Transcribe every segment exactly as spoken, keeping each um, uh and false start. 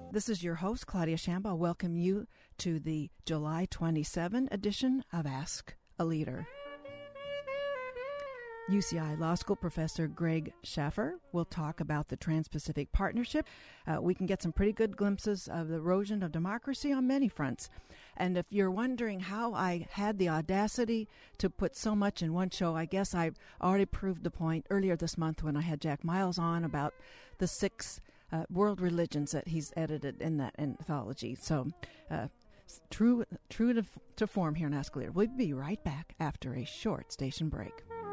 This is your host, Claudia Shambaugh. Welcome you to the July twenty-seventh edition of Ask a Leader. U C I Law School professor Greg Schaffer will talk about the Trans-Pacific Partnership. Uh, we can get some pretty good glimpses of the erosion of democracy on many fronts. And if you're wondering how I had the audacity to put so much in one show, I guess I already proved the point earlier this month when I had Jack Miles on about the six uh, world religions that he's edited in that anthology. So uh, true true to, to form here in Ask a Leader. We'll be right back after a short station break.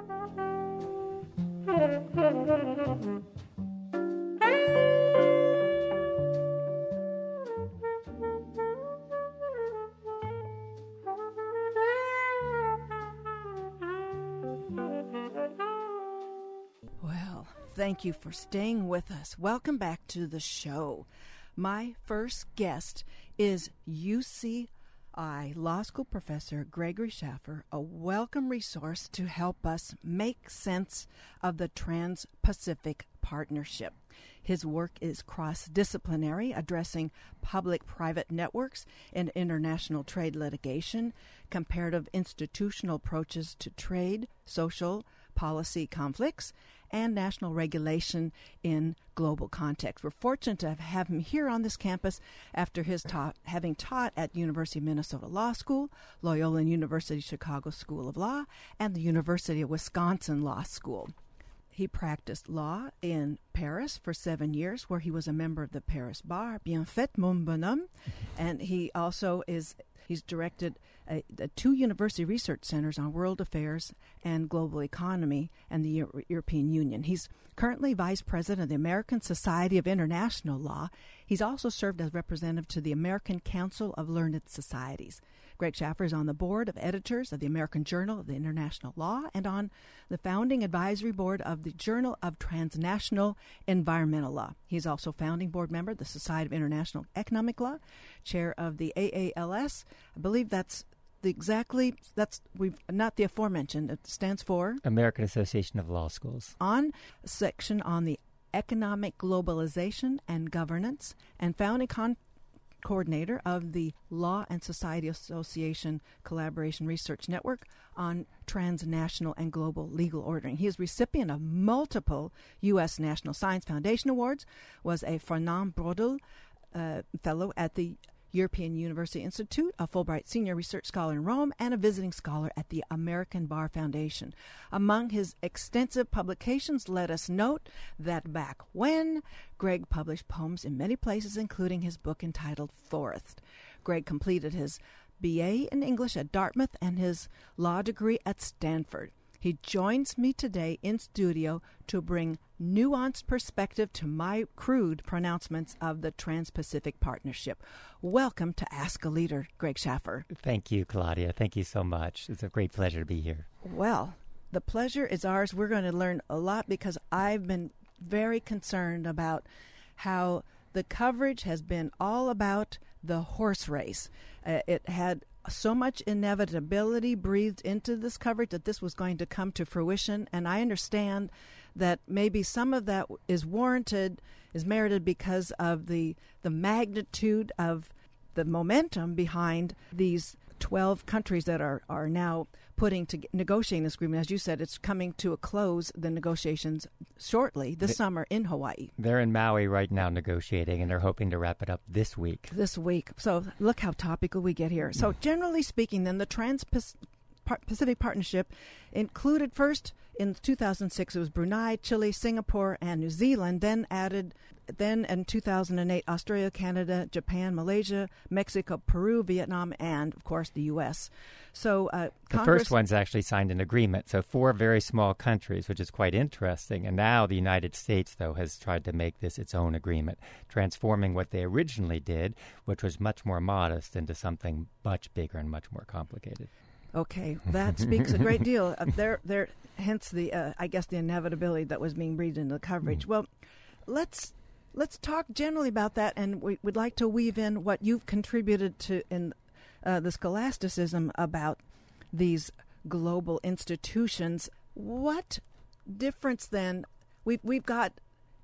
Well, thank you for staying with us. Welcome back to the show. My first guest is U C I Law School professor Gregory Schaffer, a welcome resource to help us make sense of the Trans-Pacific Partnership. His work is cross-disciplinary, addressing public-private networks in international trade litigation, comparative institutional approaches to trade, social policy conflicts, and national regulation in global context. We're fortunate to have him here on this campus after his taught, having taught at University of Minnesota Law School, Loyola University Chicago School of Law, and the University of Wisconsin Law School. He practiced law in Paris for seven years, where he was a member of the Paris Bar, Bien fait, mon bonhomme, and he also is He's directed uh, two university research centers on world affairs and global economy and the Euro- European Union. He's currently vice president of the American Society of International Law. He's also served as representative to the American Council of Learned Societies. Greg Schaffer is on the board of editors of the American Journal of the International Law and on the founding advisory board of the Journal of Transnational Environmental Law. He's also founding board member of the Society of International Economic Law, chair of the A A L S. I believe that's the exactly, that's we've not the aforementioned. It stands for American Association of Law Schools. On a section on the economic globalization and governance, and founding con- coordinator of the Law and Society Association Collaboration Research Network on transnational and global legal ordering. He is recipient of multiple U S National Science Foundation Awards, was a Fernand Braudel uh, Fellow at the European University Institute, a Fulbright Senior Research Scholar in Rome, and a visiting scholar at the American Bar Foundation. Among his extensive publications, let us note that back when, Greg published poems in many places, including his book entitled Forest. Greg completed his B A in English at Dartmouth and his law degree at Stanford. He joins me today in studio to bring nuanced perspective to my crude pronouncements of the Trans-Pacific Partnership. Welcome to Ask a Leader, Greg Schaffer. Thank you, Claudia. Thank you so much. It's a great pleasure to be here. Well, the pleasure is ours. We're going to learn a lot because I've been very concerned about how the coverage has been all about the horse race. Uh, it had so much inevitability breathed into this coverage that this was going to come to fruition, and I understand that maybe some of that is warranted, is merited because of the the magnitude of the momentum behind these twelve countries that are, are now putting to negotiating this agreement. As you said, it's coming to a close, the negotiations, shortly this the, summer in Hawaii. They're in Maui right now negotiating, and they're hoping to wrap it up this week. This week. So look how topical we get here. So generally speaking, then, the Trans-Pacific Partnership included first in two thousand six, it was Brunei, Chile, Singapore, and New Zealand, then added Then in two thousand eight, Australia, Canada, Japan, Malaysia, Mexico, Peru, Vietnam, and, of course, the U S. So uh, the Congress... first one's actually signed an agreement. So four very small countries, which is quite interesting. And now the United States, though, has tried to make this its own agreement, transforming what they originally did, which was much more modest, into something much bigger and much more complicated. Okay, that speaks a great deal. Uh, there, there. Hence the, uh, I guess, the inevitability that was being breathed into the coverage. Mm. Well, let's let's talk generally about that, and we would like to weave in what you've contributed to in uh, the scholasticism about these global institutions. What difference then? We've we've got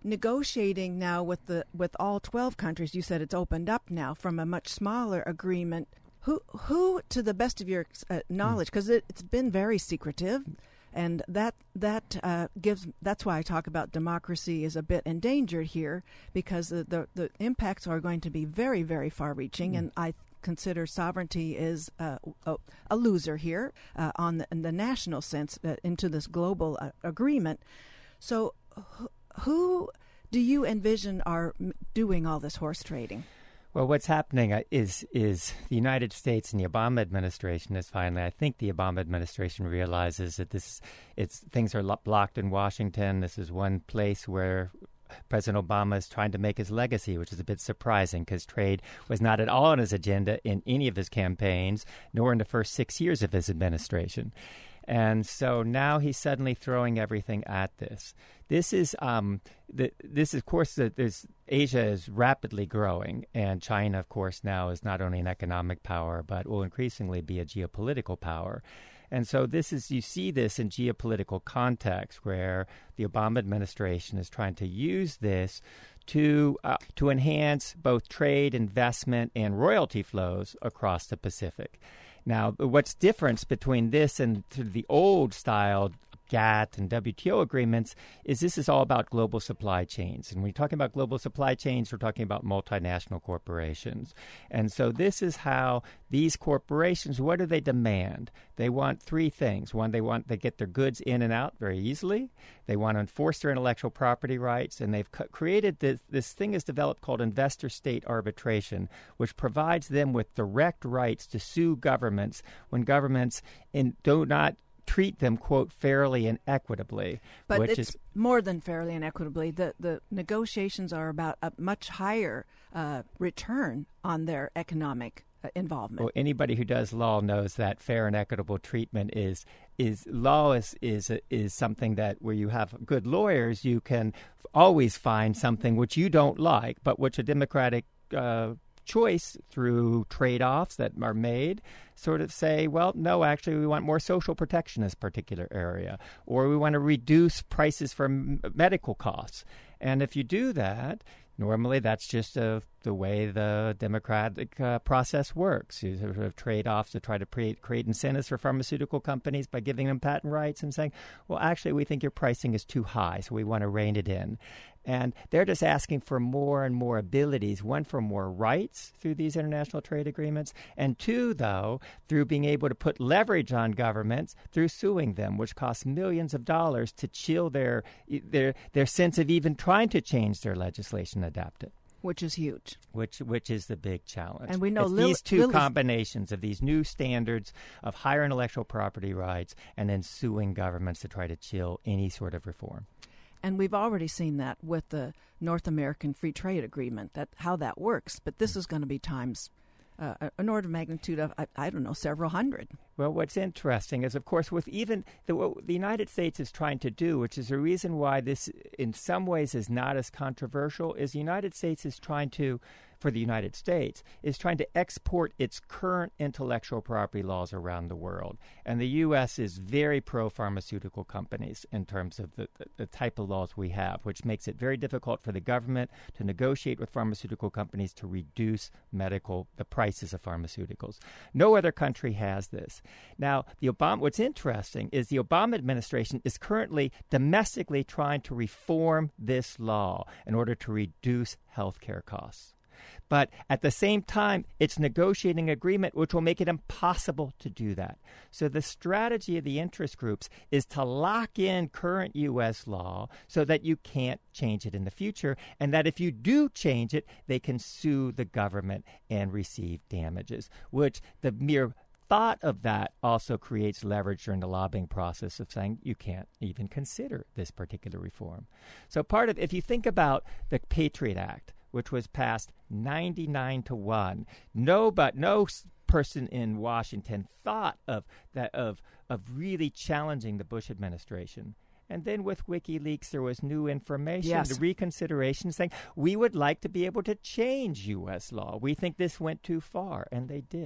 negotiating now with the with all twelve countries. You said it's opened up now from a much smaller agreement. Who, who, to the best of your uh, knowledge, because it, it's been very secretive, and that that uh, gives. That's why I talk about democracy is a bit endangered here, because the the, the impacts are going to be very, very far-reaching, mm. and I consider sovereignty is uh, a, a loser here uh, on the, in the national sense uh, into this global uh, agreement. So, wh- who do you envision are m- doing all this horse trading? Well, what's happening is is the United States and the Obama administration is finally, I think the Obama administration realizes that this, it's things are lo- blocked in Washington. This is one place where President Obama is trying to make his legacy, which is a bit surprising because trade was not at all on his agenda in any of his campaigns, nor in the first six years of his administration. And so now he's suddenly throwing everything at this. This is, um, the, this is, of course, the, there's, Asia is rapidly growing, and China, of course, now is not only an economic power, but will increasingly be a geopolitical power. And so this is, you see this in geopolitical context where the Obama administration is trying to use this to uh, to enhance both trade, investment, and royalty flows across the Pacific. Now, what's difference between this and the old style GATT and W T O agreements is this is all about global supply chains. And when you're talking about global supply chains, we're talking about multinational corporations. And so this is how these corporations, what do they demand? They want three things. One, they want to get their goods in and out very easily. They want to enforce their intellectual property rights. And they've cu- created this, this thing is developed called investor-state arbitration, which provides them with direct rights to sue governments when governments in, do not treat them, quote, fairly and equitably. But which it's is, more than fairly and equitably. The the negotiations are about a much higher uh, return on their economic uh, involvement. Well, anybody who does law knows that fair and equitable treatment is is law is is is something that where you have good lawyers, you can always find something which you don't like, but which a democratic uh, choice through trade-offs that are made sort of say, well, no, actually, we want more social protection in this particular area, or we want to reduce prices for m- medical costs. And if you do that, normally that's just uh, the way the democratic uh, process works. You sort of trade-offs to try to pre- create incentives for pharmaceutical companies by giving them patent rights and saying, well, actually, we think your pricing is too high, so we want to rein it in. And they're just asking for more and more abilities, one, for more rights through these international trade agreements, and two, though, through being able to put leverage on governments through suing them, which costs millions of dollars to chill their their their sense of even trying to change their legislation and adapt it. Which is huge. Which which is the big challenge. And we know it's Lil- these two Lily's- combinations of these new standards of higher intellectual property rights and then suing governments to try to chill any sort of reform. And we've already seen that with the North American Free Trade Agreement, that how that works. But this is going to be times uh, an order of magnitude of, I, I don't know, several hundred. Well, what's interesting is, of course, with even the, what the United States is trying to do, which is the reason why this in some ways is not as controversial, is the United States is trying to, for the United States, is trying to export its current intellectual property laws around the world. And the U S is very pro-pharmaceutical companies in terms of the, the, the type of laws we have, which makes it very difficult for the government to negotiate with pharmaceutical companies to reduce medical, the prices of pharmaceuticals. No other country has this. Now, the Obama, what's interesting is the Obama administration is currently domestically trying to reform this law in order to reduce health care costs. But at the same time, it's negotiating an agreement which will make it impossible to do that. So the strategy of the interest groups is to lock in current U S law so that you can't change it in the future, and that if you do change it, they can sue the government and receive damages, which the mere thought of that also creates leverage during the lobbying process of saying you can't even consider this particular reform. So part of, if you think about the Patriot Act, which was passed ninety-nine to one, no, but no person in Washington thought of that of of really challenging the Bush administration. And then with WikiLeaks, there was new information, yes. the reconsideration saying, we would like to be able to change U S law. We think this went too far, and they did.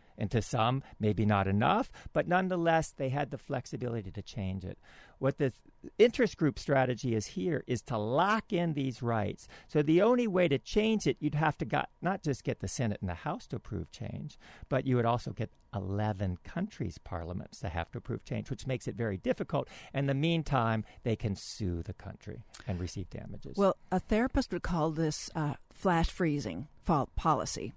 And to some, maybe not enough, but nonetheless, they had the flexibility to change it. What the th- interest group strategy is here is to lock in these rights. So the only way to change it, you'd have to got, not just get the Senate and the House to approve change, but you would also get eleven countries' parliaments to have to approve change, which makes it very difficult. In the meantime, they can sue the country and receive damages. Well, a therapist would call this uh, flash freezing fault policy.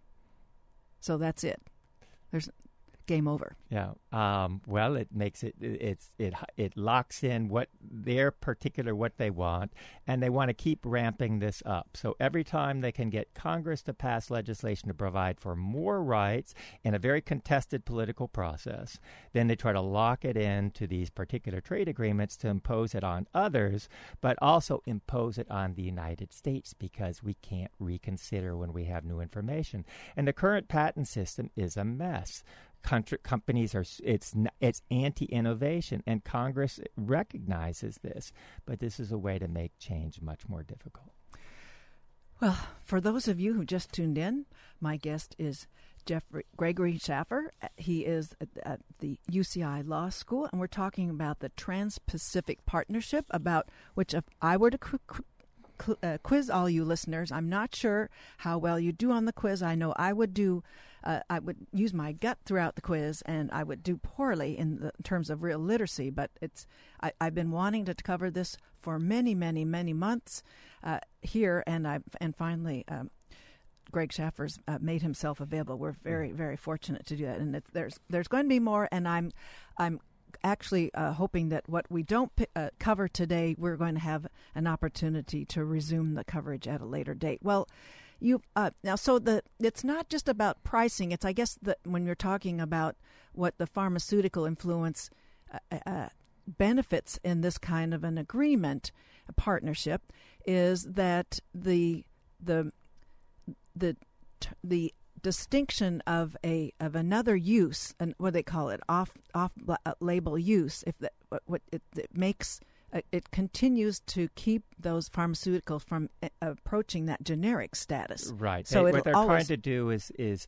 So that's it. There's game over. Yeah. Um, well, it makes it, it it's it it locks in what their particular what they want, and they want to keep ramping this up. So every time they can get Congress to pass legislation to provide for more rights in a very contested political process, then they try to lock it into these particular trade agreements to impose it on others, but also impose it on the United States because we can't reconsider when we have new information. And the current patent system is a mess. Country, companies are it's it's anti-innovation, and Congress recognizes this, but this is a way to make change much more difficult. Well, for those of you who just tuned in, my guest is Jeffrey Gregory Shaffer. He is at, at the U C I Law School, and we're talking about the Trans-Pacific Partnership, about which if I were to qu- qu- uh, quiz all you listeners, I'm not sure how well you do on the quiz. I know I would do Uh, I would use my gut throughout the quiz, and I would do poorly in, the, in terms of real literacy. But it's I, I've been wanting to cover this for many, many, many months uh, here, and I and finally, um, Greg Shaffer's uh, made himself available. We're very, very fortunate to do that, and it, there's there's going to be more. And I'm I'm actually uh, hoping that what we don't p- uh, cover today, we're going to have an opportunity to resume the coverage at a later date. Well. You uh, now, so the it's not just about pricing. It's, I guess, that when you're talking about what the pharmaceutical influence uh, uh, benefits in this kind of an agreement, a partnership, is that the the the the distinction of a of another use, and what they call it, off off label use, if that what, what it, it makes. It continues to keep those pharmaceuticals from uh, approaching that generic status. Right. So they, what they're always trying to do is is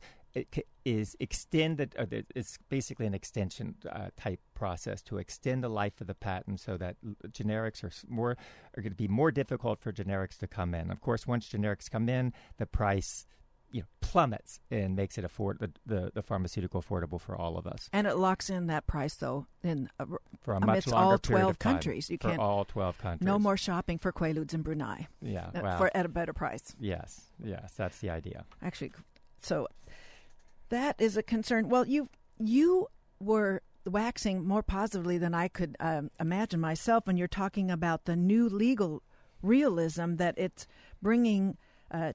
is extend it. Or it's basically an extension uh, type process to extend the life of the patent, so that generics are more are going to be more difficult for generics to come in. Of course, once generics come in, the price, you know, plummets and makes it afford the, the, the pharmaceutical affordable for all of us. And it locks in that price, though, in a, for a much amidst longer all period twelve of time. countries. You for can't all twelve countries. No more shopping for Quaaludes in Brunei. Yeah, uh, well, for at a better price. Yes, yes, that's the idea. Actually, so that is a concern. Well, you you were waxing more positively than I could um, imagine myself when you're talking about the new legal realism that it's bringing. Uh,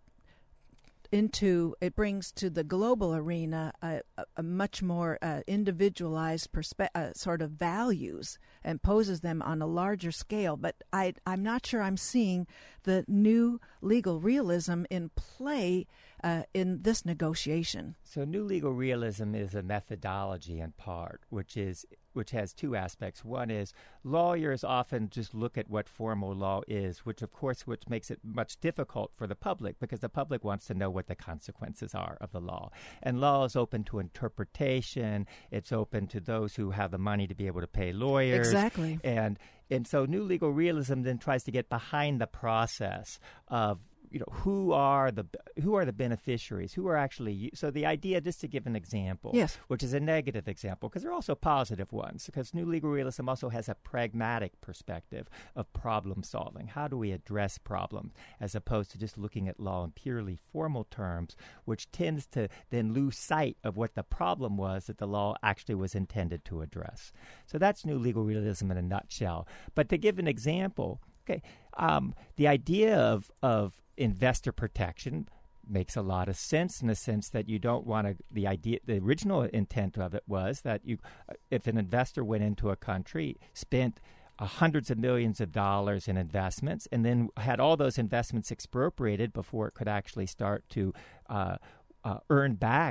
into it brings to the global arena a, a, a much more uh, individualized perspe- uh, sort of values, and poses them on a larger scale. But I, I'm not sure I'm seeing the new legal realism in play uh, in this negotiation. So new legal realism is a methodology in part, which is which has two aspects. One is lawyers often just look at what formal law is, which of course which makes it much difficult for the public, because the public wants to know what the consequences are of the law. And law is open to interpretation. It's open to those who have the money to be able to pay lawyers. Exactly. And and so new legal realism then tries to get behind the process of, you know, who are the who are the beneficiaries, who are actually. So the idea, just to give an example, yes, which is a negative example, because there are also positive ones, because new legal realism also has a pragmatic perspective of problem solving. How do we address problems, as opposed to just looking at law in purely formal terms, which tends to then lose sight of what the problem was that the law actually was intended to address. So that's new legal realism in a nutshell. But to give an example, okay, um, the idea of of investor protection makes a lot of sense, in the sense that you don't want to, the idea, the original intent of it was that you, if an investor went into a country, spent uh, hundreds of millions of dollars in investments, and then had all those investments expropriated before it could actually start to uh, uh, earn back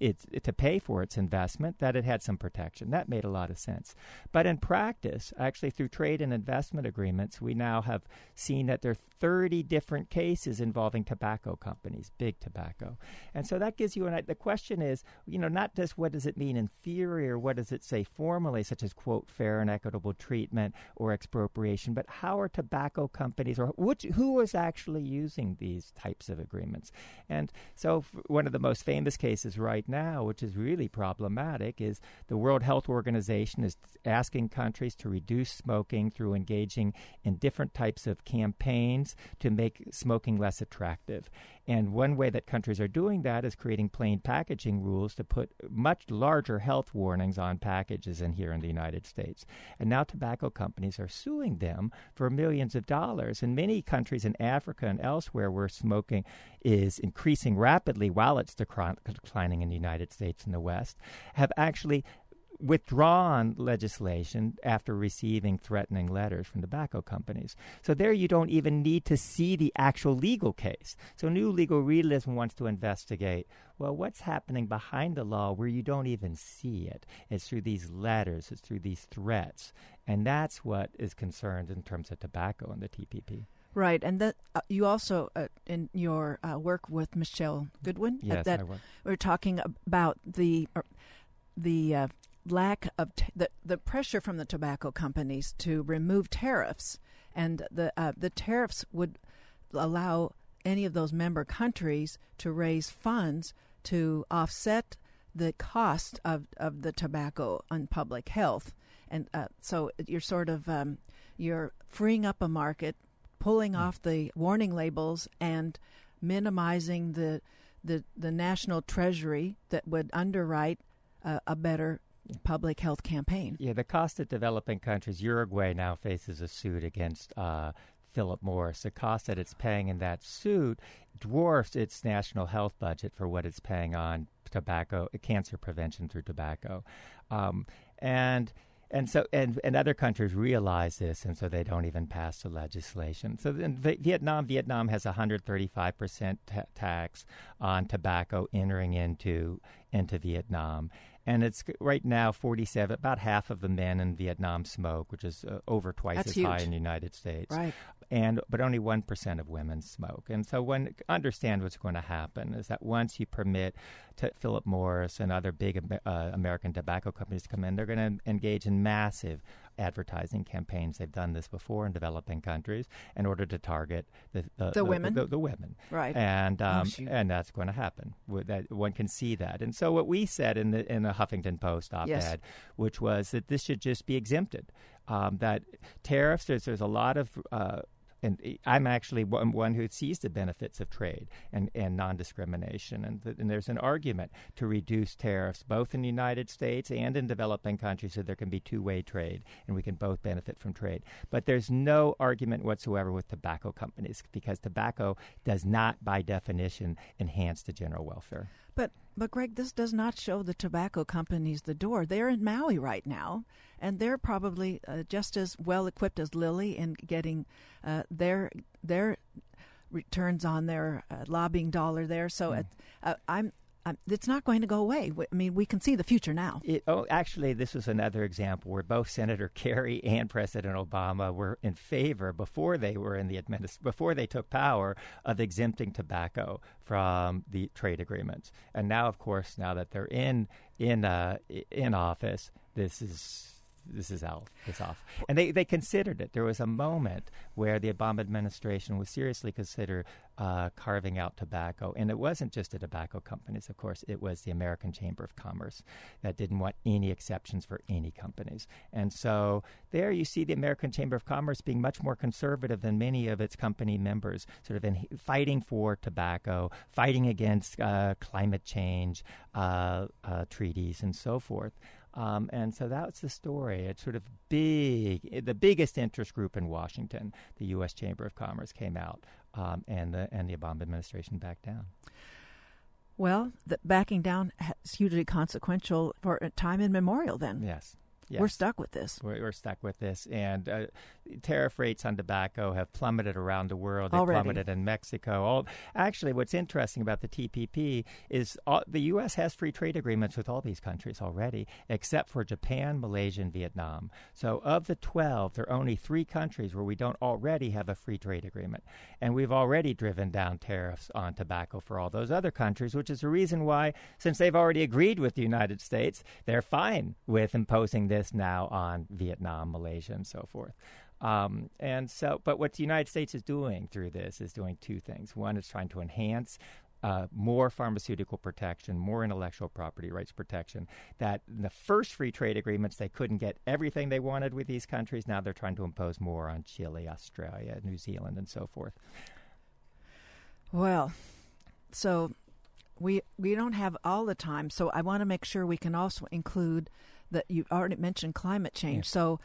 it's to pay for its investment, that it had some protection. That made a lot of sense. But in practice, actually through trade and investment agreements, we now have seen that there are thirty different cases involving tobacco companies, big tobacco. And so that gives you an the question is, you know, not just what does it mean in theory or what does it say formally, such as, quote, fair and equitable treatment or expropriation, but how are tobacco companies or which, who is actually using these types of agreements? And so f- one of the most famous cases right now, which is really problematic, is the World Health Organization is asking countries to reduce smoking through engaging in different types of campaigns to make smoking less attractive. And one way that countries are doing that is creating plain packaging rules to put much larger health warnings on packages than here in the United States. And now tobacco companies are suing them for millions of dollars. In many countries in Africa and elsewhere where smoking is increasing rapidly while it's decri- declining in the United States and the West, have actually withdrawn legislation after receiving threatening letters from tobacco companies. So there you don't even need to see the actual legal case. So New Legal Realism wants to investigate, well, what's happening behind the law where you don't even see it? It's through these letters, it's through these threats. And that's what is concerned in terms of tobacco and the T P P. Right, and that uh, you also, uh, in your uh, work with Michelle Goodwin, yes, uh, that I work. we're talking about the uh, the uh, lack of t- the the pressure from the tobacco companies to remove tariffs, and the uh, the tariffs would allow any of those member countries to raise funds to offset the cost of, of the tobacco on public health, and uh, so you're sort of um, you're freeing up a market, pulling off the warning labels, and minimizing the the the national treasury that would underwrite uh, a better public health campaign. Yeah, the cost of developing countries, Uruguay now faces a suit against uh, Philip Morris. The cost that it's paying in that suit dwarfs its national health budget for what it's paying on tobacco, cancer prevention through tobacco. Um, and And so, and, and other countries realize this, and so they don't even pass the legislation. So in v- Vietnam, Vietnam has a one hundred thirty-five percent ta- tax on tobacco entering into into Vietnam. And it's right now forty-seven, about half of the men in Vietnam smoke, which is uh, over twice That's as huge. high in the United States. Right. And but only one percent of women smoke. And so when understand what's going to happen is that once you permit to Philip Morris and other big uh, American tobacco companies to come in, they're going to engage in massive advertising campaigns. They've done this before in developing countries in order to target the the, the, the women. The, the women. Right. And um, oh, and that's going to happen. That one can see that. And so what we said in the in the Huffington Post op-ed, yes. which was that this should just be exempted. Um, that tariffs, there's there's a lot of uh, and I'm actually one, one who sees the benefits of trade and, and non-discrimination. And, th- and there's an argument to reduce tariffs both in the United States and in developing countries so there can be two-way trade and we can both benefit from trade. But there's no argument whatsoever with tobacco companies because tobacco does not, by definition, enhance the general welfare. But, but Greg, this does not show the tobacco companies the door. They're in Maui right now, and they're probably uh, just as well equipped as Lilly in getting uh, their their returns on their uh, lobbying dollar there. So mm. it, uh, I'm. Um, it's not going to go away. I mean, we can see the future now. It, oh, actually, this was another example where both Senator Kerry and President Obama were in favor before they were in the administ- before they took power of exempting tobacco from the trade agreements. And now, of course, now that they're in in uh, in office, this is. This is out. It's off. And they, they considered it. There was a moment where the Obama administration was seriously consider uh, carving out tobacco. And it wasn't just the tobacco companies, of course. It was the American Chamber of Commerce that didn't want any exceptions for any companies. And so there you see the American Chamber of Commerce being much more conservative than many of its company members, sort of in fighting for tobacco, fighting against uh, climate change uh, uh, treaties and so forth. Um, and so that's the story. It's sort of big. The biggest interest group in Washington, the U S Chamber of Commerce, came out, um, and the and the Obama administration backed down. Well, the backing down is hugely consequential for time immemorial then. Yes. Yes. We're stuck with this. We're, we're stuck with this. And uh, tariff rates on tobacco have plummeted around the world. They Already. plummeted in Mexico. All, actually, what's interesting about the T P P is all, the U S has free trade agreements with all these countries already, except for Japan, Malaysia, and Vietnam. So of the twelve, there are only three countries where we don't already have a free trade agreement. And we've already driven down tariffs on tobacco for all those other countries, which is the reason why, since they've already agreed with the United States, they're fine with imposing this now on Vietnam, Malaysia, and so forth. Um, and so, but what the United States is doing through this is doing two things. One is trying to enhance Uh, more pharmaceutical protection, more intellectual property rights protection. That in the first free trade agreements, they couldn't get everything they wanted with these countries. Now they're trying to impose more on Chile, Australia, New Zealand, and so forth. Well, so we we don't have all the time, so I want to make sure we can also include that you already mentioned climate change. Yeah. So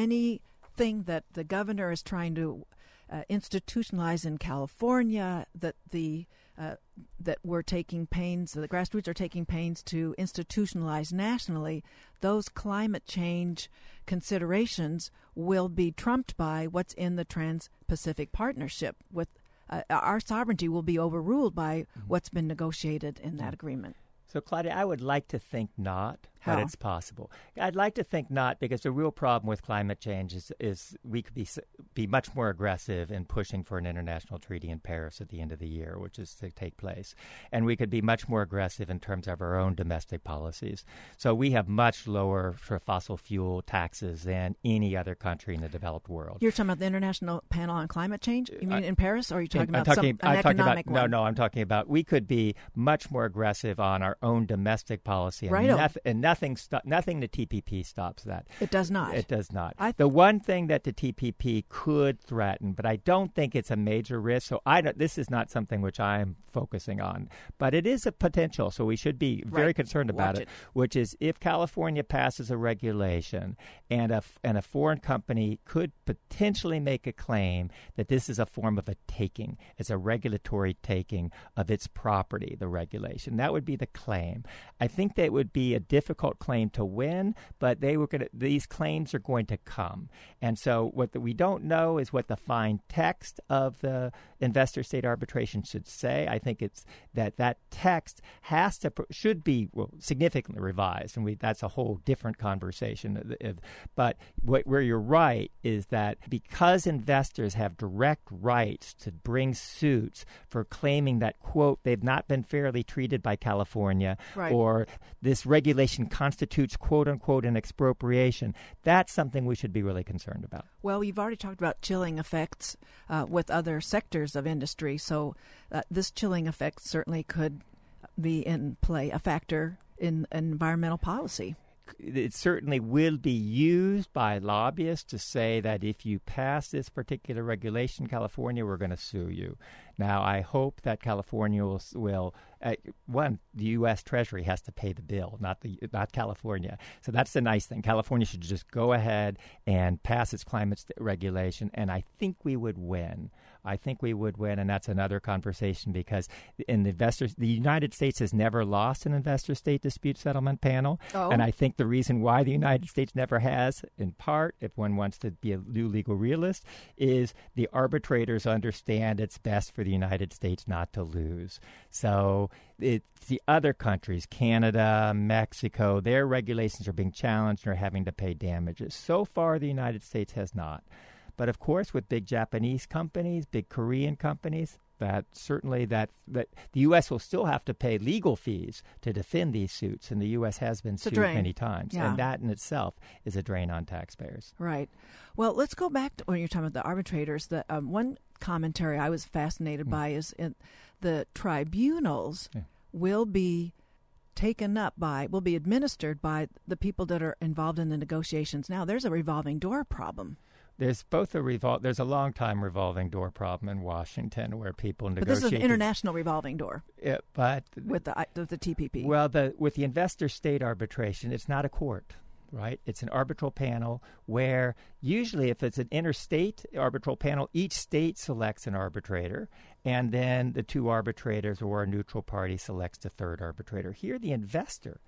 anything that the governor is trying to uh, institutionalize in California, that the uh, that we're taking pains, the grassroots are taking pains to institutionalize nationally, those climate change considerations will be trumped by what's in the Trans-Pacific Partnership. With uh, our sovereignty will be overruled by mm-hmm. what's been negotiated in that agreement. So, Claudia, I would like to think not, How? but it's possible. I'd like to think not, because the real problem with climate change is, is we could be be much more aggressive in pushing for an international treaty in Paris at the end of the year, which is to take place. And we could be much more aggressive in terms of our own domestic policies. So we have much lower for fossil fuel taxes than any other country in the developed world. You're talking about the International Panel on Climate Change? You mean I, in Paris, or are you talking I'm about talking, some, an I'm talking economic about, one? No, no, I'm talking about we could be much more aggressive on our own domestic policy. And, right noth- and nothing, sto- nothing the T P P stops that. It does not. It does not. I th- the one thing that the T P P could threaten, but I don't think it's a major risk, so I don't, this is not something which I'm focusing on, but it is a potential, so we should be very right. concerned about Watch it, it, which is if California passes a regulation and a, and a foreign company could potentially make a claim that this is a form of a taking, it's a regulatory taking of its property, the regulation. That would be the claim. I think that would be a difficult claim to win, but they were going to, these claims are going to come. And so what the, we don't know is what the fine text of the investor-state arbitration should say. I think it's that that text has to, should be well, significantly revised, and we, that's a whole different conversation. But what, where you're right is that because investors have direct rights to bring suits for claiming that, quote, they've not been fairly treated by California, right. or this regulation constitutes, quote unquote, an expropriation, that's something we should be really concerned about. Well, you've already talked about chilling effects uh, with other sectors of industry, so uh, this chilling effect certainly could be in play, a factor in environmental policy. It certainly will be used by lobbyists to say that if you pass this particular regulation, California, we're going to sue you. Now, I hope that California will, will uh, one, the U S Treasury has to pay the bill, not the not California. So that's the nice thing. California should just go ahead and pass its climate st- regulation, and I think we would win. I think we would win, and that's another conversation because in the investors, the United States has never lost an investor-state dispute settlement panel, oh. and I think the reason why the United States never has, in part, if one wants to be a new legal realist, is the arbitrators understand it's best for the United States not to lose. So it's the other countries, Canada, Mexico, their regulations are being challenged and are having to pay damages. So far, the United States has not. But of course, with big Japanese companies, big Korean companies, that certainly that, that the U S will still have to pay legal fees to defend these suits, and the U S has been it's sued many times. Yeah. And that in itself is a drain on taxpayers. Right. Well, let's go back to when you're talking about the arbitrators. The um, one commentary I was fascinated mm. by is in the tribunals yeah. will be taken up by, will be administered by the people that are involved in the negotiations. Now, there's a revolving door problem. There's both a revol- There's a long time revolving door problem in Washington where people negotiate. But this is an international revolving door. Yeah, but with the with the T P P. Well, the with the investor-state arbitration, it's not a court, right? It's an arbitral panel where usually, if it's an interstate arbitral panel, each state selects an arbitrator, and then the two arbitrators or a neutral party selects the third arbitrator. Here, the investor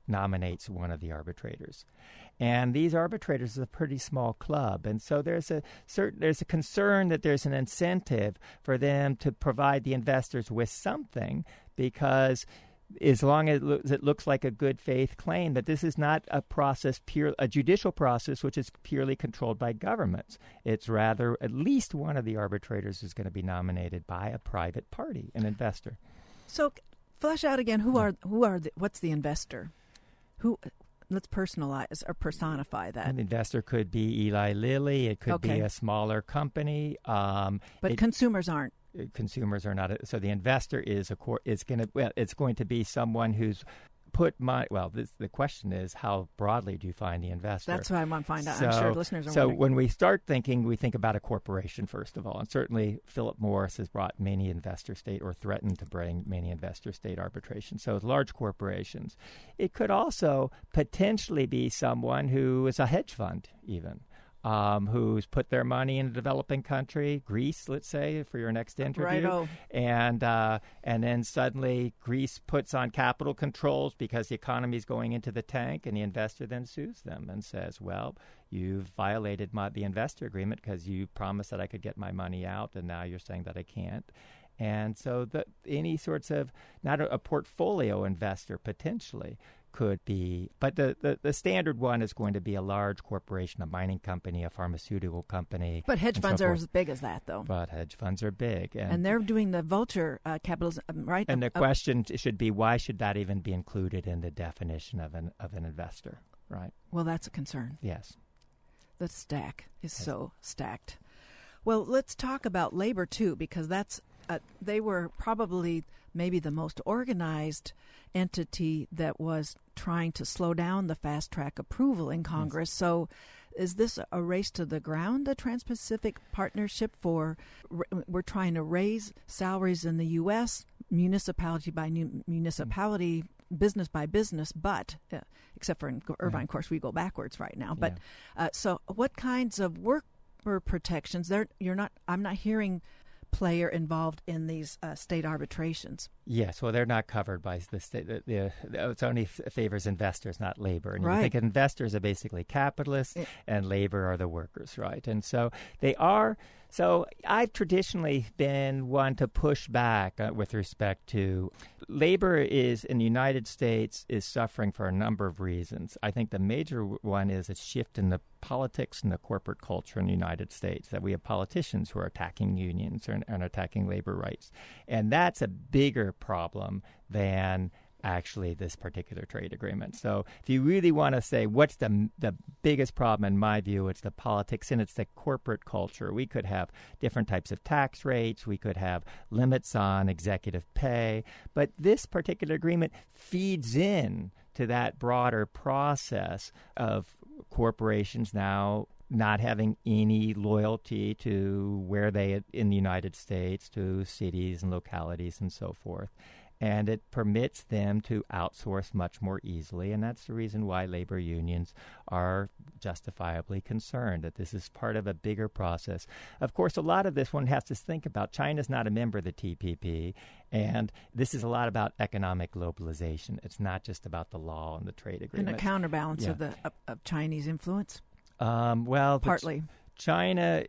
nominates one of the arbitrators. And these arbitrators is a pretty small club. And so there's a certain there's a concern that there's an incentive for them to provide the investors with something, because as long as it looks like a good faith claim, that this is not a process, pure a judicial process, which is purely controlled by governments. It's rather at least one of the arbitrators is going to be nominated by a private party, an investor. So flesh out again, who are who are the, what's the investor? Who Let's personalize or personify that. An investor could be Eli Lilly. It could okay. be a smaller company. Um, but it, consumers aren't. Consumers are not. A, so the investor is a core. It's going to. Well, it's going to be someone who's put money. Well, this, the question is, how broadly do you find the investor? That's what I want to find out. So, I'm sure listeners are So wondering. when we start thinking, we think about a corporation first of all, and certainly Philip Morris has brought many investor state or threatened to bring many investor state arbitration. So large corporations. It could also potentially be someone who is a hedge fund, even. Um, who's put their money in a developing country, Greece, let's say, for your next interview, Righto. and uh, and then suddenly Greece puts on capital controls because the economy is going into the tank, and the investor then sues them and says, "Well, you've violated my, the investor agreement because you promised that I could get my money out, and now you're saying that I can't." And so, the, any sorts of not a, a portfolio investor potentially could be, but the, the, the standard one is going to be a large corporation, a mining company, a pharmaceutical company. But hedge funds so are as big as that, though. But hedge funds are big. And, and they're doing the vulture uh, capitalism, right? And the uh, question should be, why should that even be included in the definition of an of an investor, right? Well, that's a concern. Yes. The stack is Yes. so stacked. Well, let's talk about labor, too, because that's uh, they were probably maybe the most organized entity that was trying to slow down the fast-track approval in Congress. Yes. So is this a race to the ground, the Trans-Pacific Partnership for we're trying to raise salaries in the U S, municipality by municipality, mm-hmm. business by business, but uh, except for in Irvine, yeah. of course, we go backwards right now. But yeah. uh, so what kinds of worker protections? There, you're not. I'm not hearing player involved in these uh, state arbitrations. Yes, well, they're not covered by the state. The, the, the, it only f- favors investors, not labor. And right. you think investors are basically capitalists, it, and labor are the workers, right? And so they are. So I've traditionally been one to push back uh, with respect to labor is in the United States is suffering for a number of reasons. I think the major w- one is a shift in the politics and the corporate culture in the United States, that we have politicians who are attacking unions and, and attacking labor rights. And that's a bigger problem than actually this particular trade agreement. So if you really want to say what's the the biggest problem, in my view, it's the politics and it's the corporate culture. We could have different types of tax rates. We could have limits on executive pay. But this particular agreement feeds in to that broader process of corporations now not having any loyalty to where they, in the United States, to cities and localities and so forth. And it permits them to outsource much more easily. And that's the reason why labor unions are justifiably concerned that this is part of a bigger process. Of course, a lot of this one has to think about. China's not a member of the T P P. And this is a lot about economic globalization. It's not just about the law and the trade agreement. And a counterbalance yeah. of the of, of Chinese influence? Um, well, partly. Ch- China...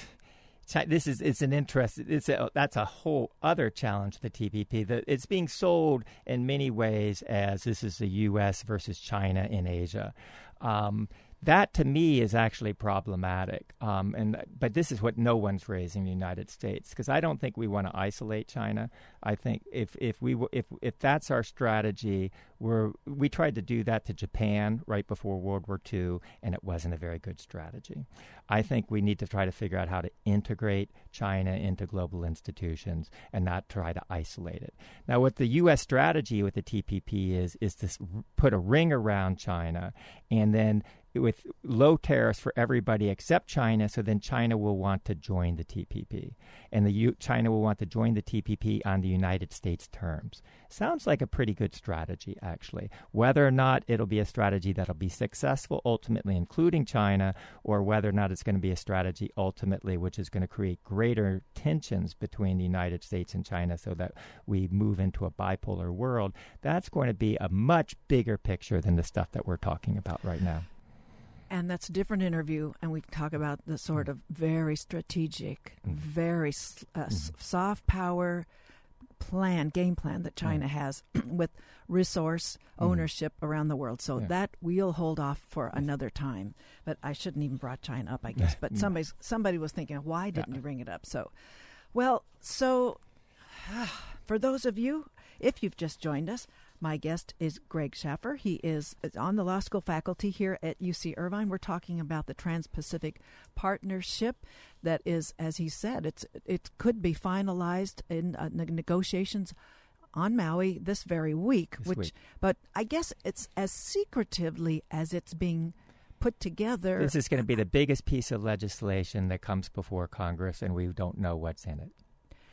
This is it's an interest. It's a, that's a whole other challenge. The T P P. The, it's being sold in many ways as this is the U S versus China in Asia. Um, that to me is actually problematic. Um, and but this is what no one's raising in the United States, because I don't think we want to isolate China. I think if if we if if that's our strategy, we're we tried to do that to Japan right before World War Two, and it wasn't a very good strategy. I think we need to try to figure out how to integrate China into global institutions and not try to isolate it. Now, what the U S strategy with the T P P is is to put a ring around China and then with low tariffs for everybody except China, so then China will want to join the T P P. And the U- China will want to join the T P P on the United States terms. Sounds like a pretty good strategy, actually. Whether or not it'll be a strategy that'll be successful, ultimately including China, or whether or not it's going to be a strategy ultimately which is going to create greater tensions between the United States and China so that we move into a bipolar world, that's going to be a much bigger picture than the stuff that we're talking about right now. And that's a different interview, and we talk about the sort of very strategic, mm-hmm. very uh, mm-hmm. soft power plan, game plan that China mm-hmm. has with resource ownership mm-hmm. around the world. So yeah. that we'll hold off for another time. But I shouldn't even brought China up, I guess. But somebody's somebody was thinking, why didn't yeah. you bring it up? So, well, so uh, for those of you, if you've just joined us, my guest is Greg Schaffer. He is on the law school faculty here at U C Irvine. We're talking about the Trans-Pacific Partnership that is, as he said, it's it could be finalized in uh, negotiations on Maui this very week. This which, week. But I guess it's as secretively as it's being put together. This is going to be the biggest piece of legislation that comes before Congress, and we don't know what's in it.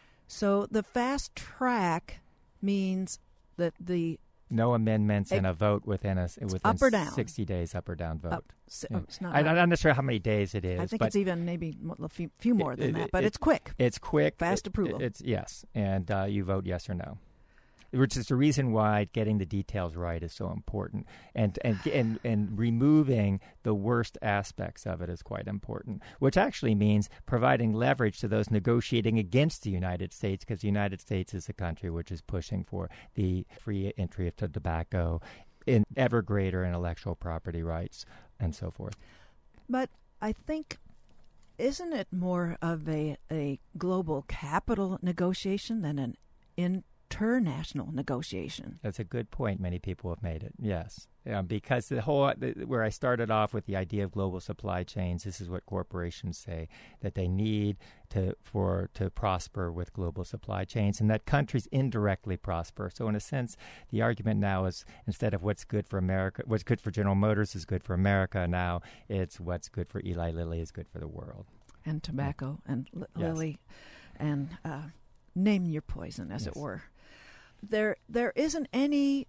So the fast track means that the no amendments and a vote within a within up or down. sixty days, up or down vote. Up, so, yeah. it's not I, I'm not sure how many days it is. I think but it's even maybe a few, few more than it, that, but it, it's quick. It's quick. Fast it, approval. It, it's yes, and uh, you vote yes or no, which is the reason why getting the details right is so important, and and and and removing the worst aspects of it is quite important, which actually means providing leverage to those negotiating against the United States, because the United States is a country which is pushing for the free entry of tobacco, in ever greater intellectual property rights, and so forth. But I think, isn't it more of a, a global capital negotiation than an in international negotiation? That's a good point. Many people have made it, yes. Um, because the whole, the, where I started off with the idea of global supply chains, this is what corporations say, that they need to for to prosper with global supply chains, and that countries indirectly prosper. So in a sense, the argument now is, instead of what's good for America, what's good for General Motors is good for America, now it's what's good for Eli Lilly is good for the world. And tobacco yeah. and li- yes. Lilly and uh, name your poison, as yes. it were. There, there isn't any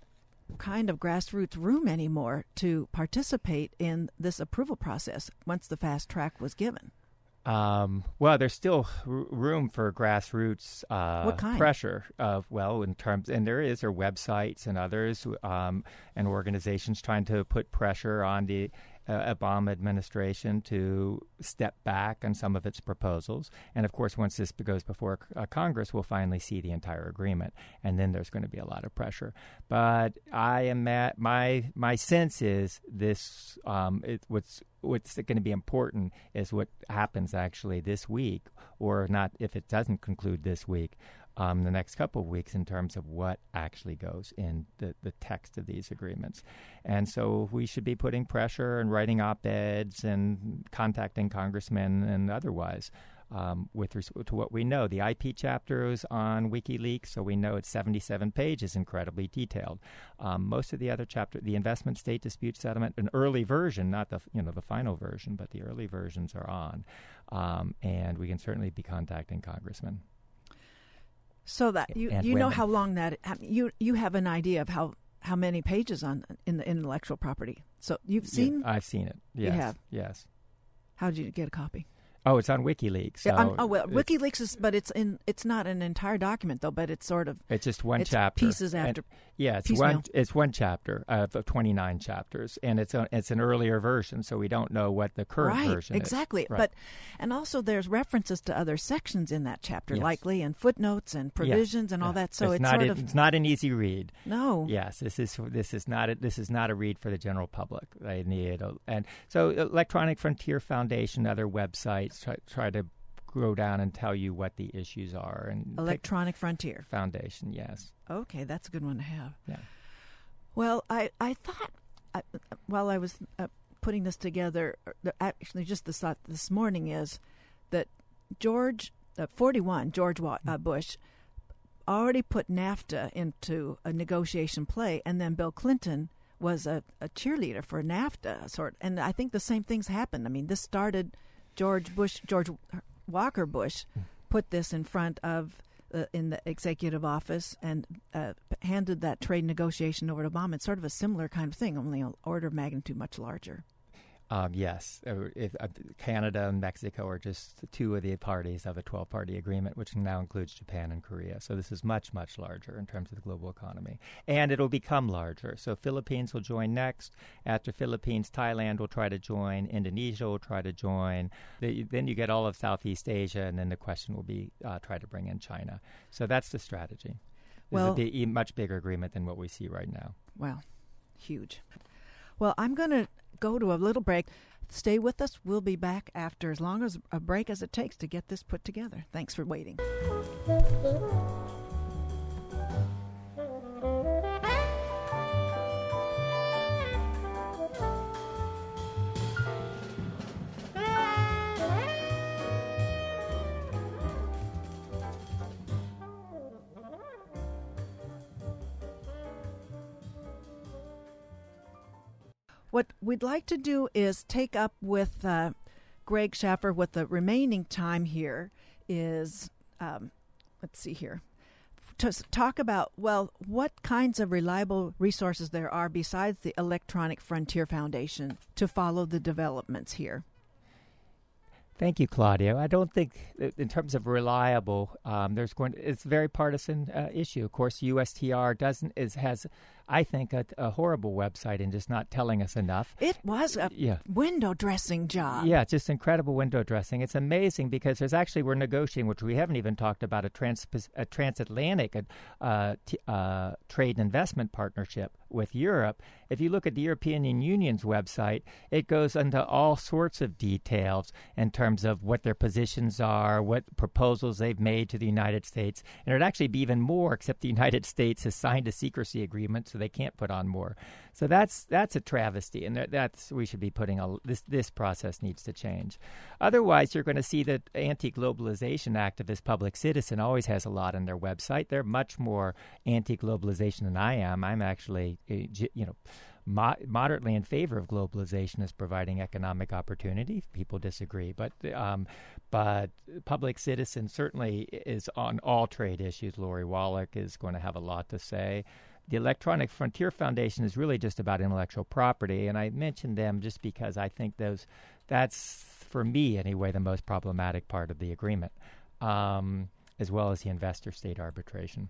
kind of grassroots room anymore to participate in this approval process once the fast track was given. Um, well, there's still r- room for grassroots uh, what kind? pressure. Of well, in terms, and there is, or websites and others, um, and organizations trying to put pressure on the Uh, Obama administration to step back on some of its proposals. And, of course, once this goes before uh, Congress, we'll finally see the entire agreement, and then there's going to be a lot of pressure. But I am at, my my sense is this um, it, what's what's going to be important is what happens actually this week, or not if it doesn't conclude this week, Um, the next couple of weeks, in terms of what actually goes in the, the text of these agreements. And so we should be putting pressure and writing op-eds and contacting congressmen and otherwise um, with respect to what we know. The I P chapter is on WikiLeaks, so we know it's seventy-seven pages, incredibly detailed. Um, most of the other chapter, the investment state dispute settlement, an early version, not the you know the final version, but the early versions are on. Um, and we can certainly be contacting congressmen. So that you, and you women. know how long that you you have an idea of how, how many pages on in the intellectual property. So you've seen yeah, I've seen it. Yes. You have. Yes. How did you get a copy? Oh, it's on WikiLeaks. So yeah, on, oh well, WikiLeaks is, but it's in. It's not an entire document though. But it's sort of. It's just one it's chapter. Pieces after. And, yeah, it's piecemeal. one. It's one chapter of twenty-nine chapters, and it's a, it's an earlier version, so we don't know what the current right, version exactly. is. Right, But and also there's references to other sections in that chapter, yes. likely, and footnotes and provisions yeah. and all yeah. that. So it's, it's not sort a, of. It's not an easy read. No. Yes, this is this is not a, this is not a read for the general public. They need a, and so Electronic Frontier Foundation, other websites try, try to go down and tell you what the issues are. And Electronic Frontier Foundation, yes. Okay, that's a good one to have. Yeah. Well, I, I thought, I, while I was uh, putting this together, actually just the thought this morning is that George, uh, forty-one, George uh, Bush, already put NAFTA into a negotiation play, and then Bill Clinton was a, a cheerleader for NAFTA, sort. And I think the same things happened. I mean, this started George Bush, George Walker Bush, put this in front of uh, in the executive office and uh, handed that trade negotiation over to Obama. It's sort of a similar kind of thing, only an order of magnitude much larger. Um, yes, uh, if, uh, Canada and Mexico are just two of the parties of a twelve-party agreement, which now includes Japan and Korea. So this is much, much larger in terms of the global economy. And it'll become larger. So Philippines will join next. After Philippines, Thailand will try to join. Indonesia will try to join. The, then you get all of Southeast Asia, and then the question will be uh, try to bring in China. So that's the strategy. This well, is a b- much bigger agreement than what we see right now. Wow, huge. Well, I'm going to go to a little break. Stay with us. We'll be back after as long as a break as it takes to get this put together. Thanks for waiting. What we'd like to do is take up with uh, Greg Schaffer with the remaining time here is, um, let's see here, to talk about, well, what kinds of reliable resources there are besides the Electronic Frontier Foundation to follow the developments here. Thank you, Claudia. I don't think, in terms of reliable, um, there's going. To, it's a very partisan uh, issue. Of course, U S T R doesn't is has, I think, a, a horrible website and just not telling us enough. It was a yeah. window dressing job. Yeah, just incredible window dressing. It's amazing because there's actually we're negotiating, which we haven't even talked about, a trans a transatlantic uh, t- uh, trade and investment partnership with Europe. If you look at the European Union's website, it goes into all sorts of details in terms of what their positions are, what proposals they've made to the United States. And it'd actually be even more, except the United States has signed a secrecy agreement, so they can't put on more. So that's that's a travesty, and that, that's we should be putting a this this process needs to change. Otherwise, you're going to see that anti-globalization activist Public Citizen always has a lot on their website. They're much more anti-globalization than I am. I'm actually, you know, mo- moderately in favor of globalization as providing economic opportunity. People disagree, but um, but Public Citizen certainly is on all trade issues. Lori Wallach is going to have a lot to say. The Electronic Frontier Foundation is really just about intellectual property, and I mentioned them just because I think those that's, for me anyway, the most problematic part of the agreement, um, as well as the investor-state arbitration.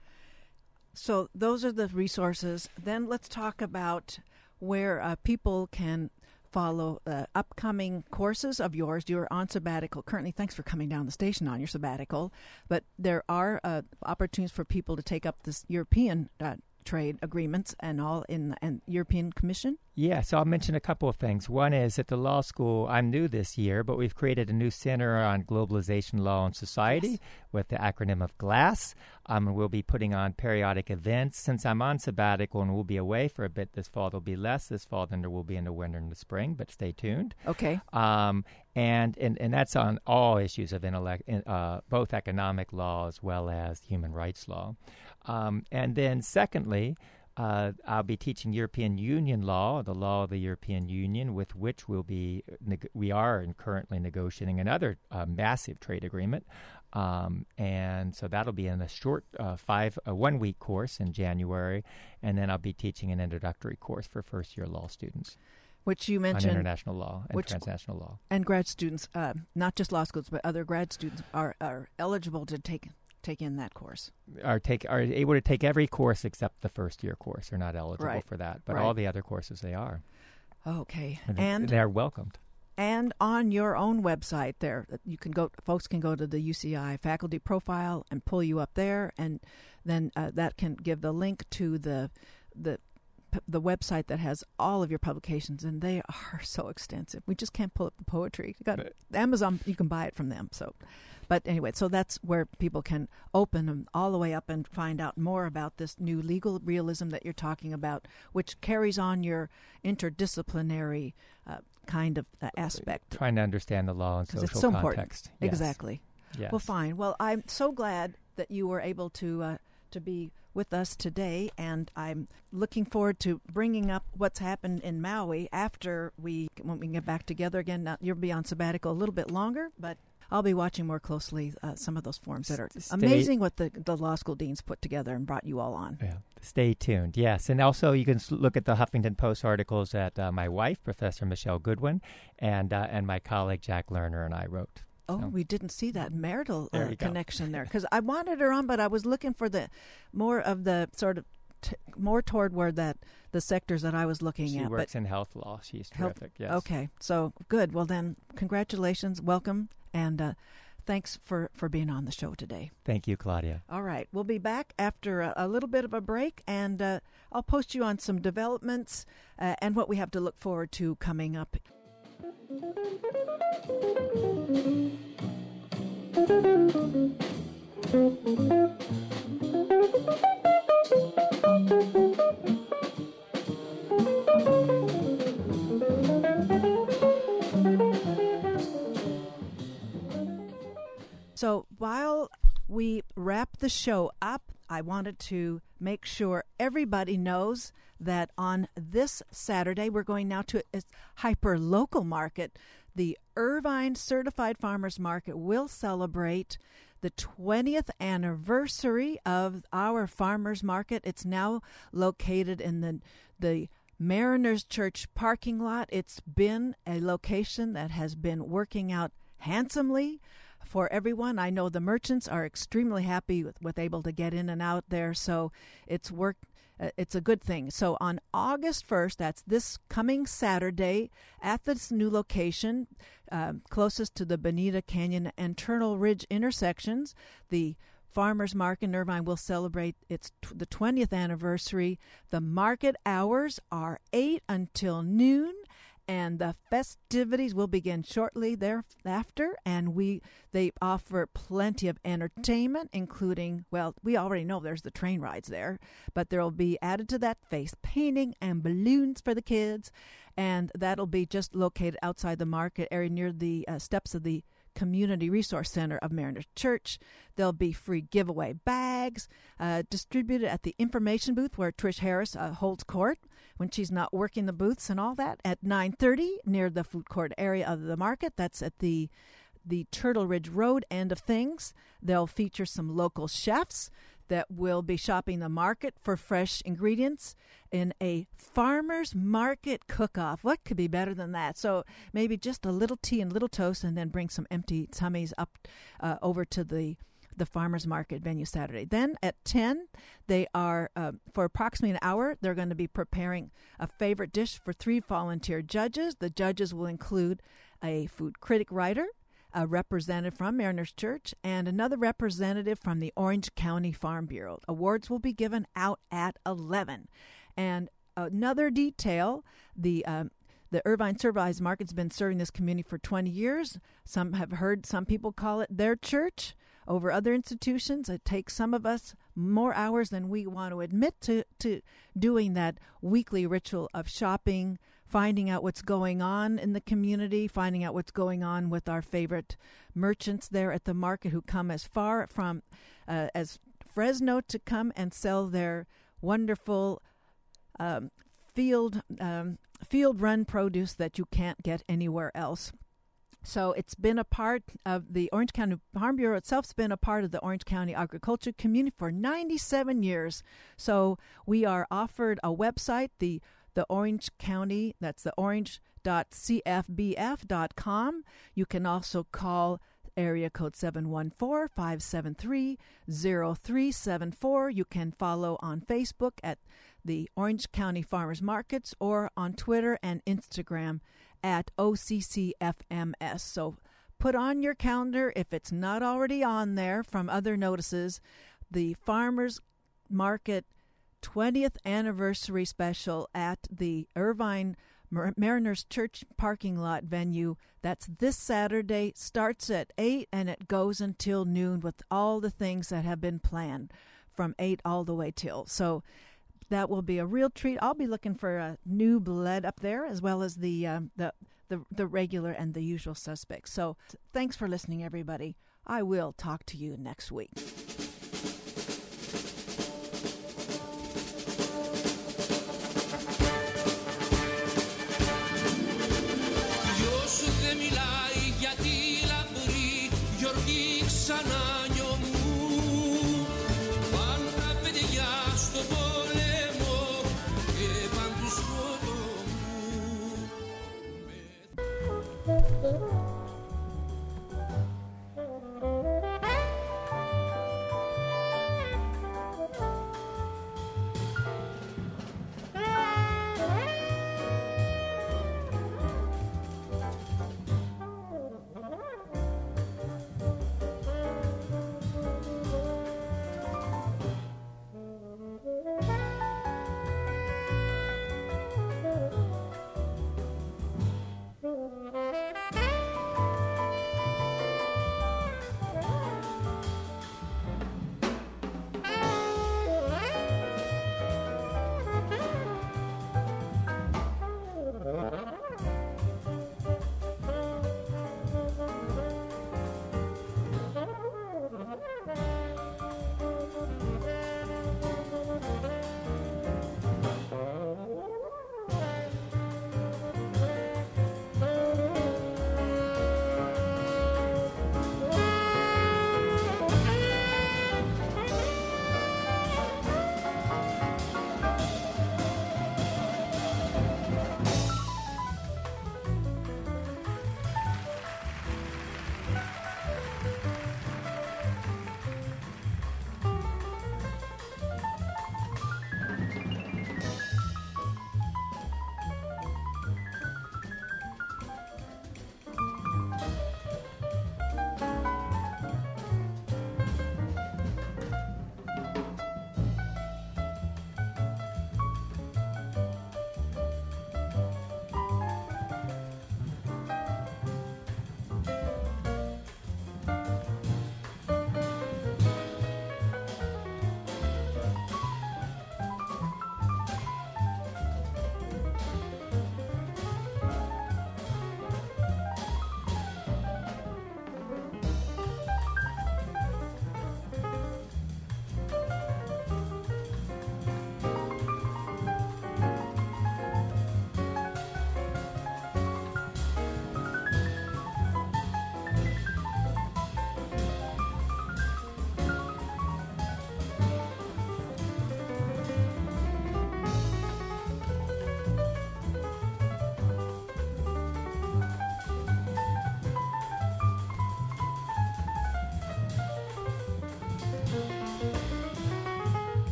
So those are the resources. Then let's talk about where uh, people can follow uh, upcoming courses of yours. You're on sabbatical currently. Thanks for coming down the station on your sabbatical. But there are uh, opportunities for people to take up this European uh, trade agreements and all in and European Commission. Yeah, so I'll mention a couple of things. One is at the law school, I'm new this year, but we've created a new center on globalization, law, and society yes. with the acronym of GLASS. Um, we'll be putting on periodic events. Since I'm on sabbatical and we'll be away for a bit this fall, there'll be less this fall than there will be in the winter and the spring, but stay tuned. Okay. Um, and, and, and that's on all issues of intellect, uh, both economic law as well as human rights law. Um, and then secondly, Uh, I'll be teaching European Union law, the law of the European Union, with which we'll be neg- we are in currently negotiating another uh, massive trade agreement, um, and so that'll be in a short uh, five a one week course in January, and then I'll be teaching an introductory course for first year law students, which you mentioned on international law and which, transnational law, and grad students, uh, not just law schools, but other grad students are are eligible to take. take in that course. Are take are able to take every course except the first year course. They're not eligible right. for that, but right. all the other courses they are. Okay, and, and they're welcomed. And on your own website, there you can go. Folks can go to the U C I faculty profile and pull you up there, and then uh, that can give the link to the the the website that has all of your publications, and they are so extensive. We just can't pull up the poetry. You got Amazon, you can buy it from them. So. But anyway, so that's where people can open them all the way up and find out more about this new legal realism that you're talking about, which carries on your interdisciplinary uh, kind of uh, aspect. Trying to understand the law and social it's so context. Important. Yes. Exactly. Yes. Well, fine. Well, I'm so glad that you were able to uh, to be with us today, and I'm looking forward to bringing up what's happened in Maui after we, when we get back together again. Now, you'll be on sabbatical a little bit longer, but I'll be watching more closely uh, some of those forums that are Stay. amazing what the, the law school deans put together and brought you all on. Yeah. Stay tuned, yes. And also you can look at the Huffington Post articles that uh, my wife, Professor Michelle Goodwin, and uh, and my colleague Jack Lerner and I wrote. Oh, so. We didn't see that marital uh, there connection there, because I wanted her on, but I was looking for the more of the sort of T- more toward where that the sectors that I was looking she at. She works but in health law. She's health, terrific. Yes. Okay, so good. Well, then, congratulations, welcome, and uh, thanks for, for being on the show today. Thank you, Claudia. All right, we'll be back after a, a little bit of a break, and uh, I'll post you on some developments uh, and what we have to look forward to coming up. So while we wrap the show up, I wanted to make sure everybody knows that on this Saturday, we're going now to a hyper-local market. The Irvine Certified Farmers Market will celebrate the twentieth anniversary of our farmers market. It's now located in the the Mariners Church parking lot. It's been a location that has been working out handsomely for everyone. I know the merchants are extremely happy with, with able to get in and out there, so it's worked. Uh, it's a good thing. So on August first, that's this coming Saturday, at this new location, uh, closest to the Bonita Canyon and Turtle Ridge intersections, the Farmers Market in Irvine will celebrate its t- the twentieth anniversary. The market hours are eight until noon, and the festivities will begin shortly thereafter, and we they offer plenty of entertainment, including, well, we already know there's the train rides there, but there will be added to that face painting and balloons for the kids, and that'll be just located outside the market area near the uh, steps of the Community Resource Center of Mariners Church. There'll be free giveaway bags uh, distributed at the information booth where Trish Harris uh, holds court when she's not working the booths and all that at nine thirty near the food court area of the market. That's at the the Turtle Ridge Road end of things. They'll feature some local chefs that will be shopping the market for fresh ingredients in a farmer's market cook-off. What could be better than that? So maybe just a little tea and little toast, and then bring some empty tummies up uh, over to the the farmer's market venue Saturday. Then at ten, they are, uh, for approximately an hour, they're going to be preparing a favorite dish for three volunteer judges. The judges will include a food critic writer, a representative from Mariners Church, and another representative from the Orange County Farm Bureau. Awards will be given out at eleven. And another detail, the um, the Irvine Certified Market's been serving this community for twenty years. Some have heard some people call it their church over other institutions. It takes some of us more hours than we want to admit to, to doing that weekly ritual of shopping, finding out what's going on in the community, finding out what's going on with our favorite merchants there at the market who come as far from uh, as Fresno to come and sell their wonderful um, field um, field run produce that you can't get anywhere else. So it's been a part of the Orange County Farm Bureau itself. It's been a part of the Orange County agriculture community for ninety-seven years. So we are offered a website, the the Orange County, that's the orange dot c f b f dot com. You can also call area code seven one four, five seven three, zero three seven four. You can follow on Facebook at the Orange County Farmers Markets, or on Twitter and Instagram at O C C F M S. So put on your calendar, if it's not already on there from other notices, the Farmers Market twentieth anniversary special at the Irvine Mar- Mariners Church parking lot venue. That's this Saturday, starts at eight, and it goes until noon with all the things that have been planned from eight all the way till. So that will be a real treat. I'll be looking for a new blood up there, as well as the um, the, the the regular and the usual suspects. So thanks for listening, everybody. I will talk to you next week.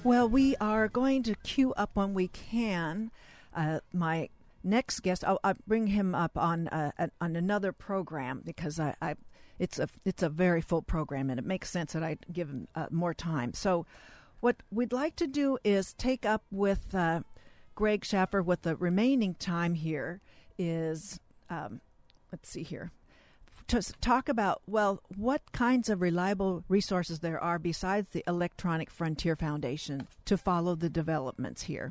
Well, we are going to queue up when we can. Uh, my next guest, I'll, I'll bring him up on uh, on another program because I, I, it's a it's a very full program, and it makes sense that I give him uh, more time. So, what we'd like to do is take up with uh, Greg Schaffer with the remaining time here. Is um, let's see here. To talk about, well, what kinds of reliable resources there are besides the Electronic Frontier Foundation to follow the developments here.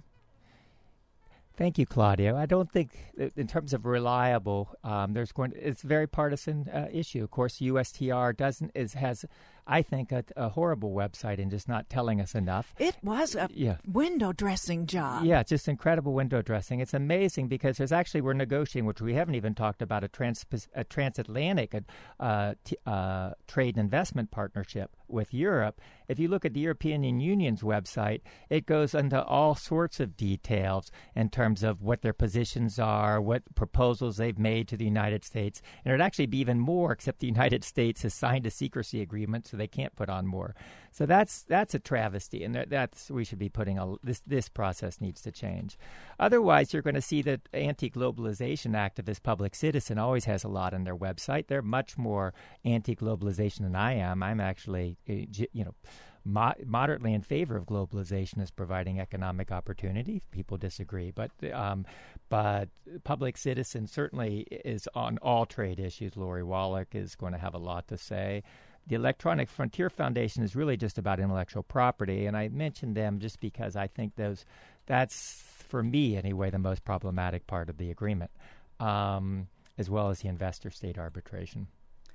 Thank you, Claudia. I don't think, in terms of reliable, um, there's going. To, it's a very partisan uh, issue. Of course, U S T R doesn't is has, I think, a, a horrible website and just not telling us enough. It was a yeah. window dressing job. Yeah, just incredible window dressing. It's amazing because there's actually we're negotiating, which we haven't even talked about, a trans a transatlantic uh, t- uh, trade and investment partnership with Europe. If you look at the European Union's website, it goes into all sorts of details in terms of what their positions are, what proposals they've made to the United States. And it would actually be even more, except the United States has signed a secrecy agreement, so they can't put on more. So that's that's a travesty, and that, that's we should be putting a this this process needs to change. Otherwise, you're going to see that anti-globalization activist Public Citizen always has a lot on their website. They're much more anti-globalization than I am. I'm actually, you know, mo- moderately in favor of globalization as providing economic opportunity. People disagree, but um, but Public Citizen certainly is on all trade issues. Lori Wallach is going to have a lot to say. The Electronic Frontier Foundation is really just about intellectual property, and I mentioned them just because I think those that's, for me anyway, the most problematic part of the agreement, um, as well as the investor-state arbitration.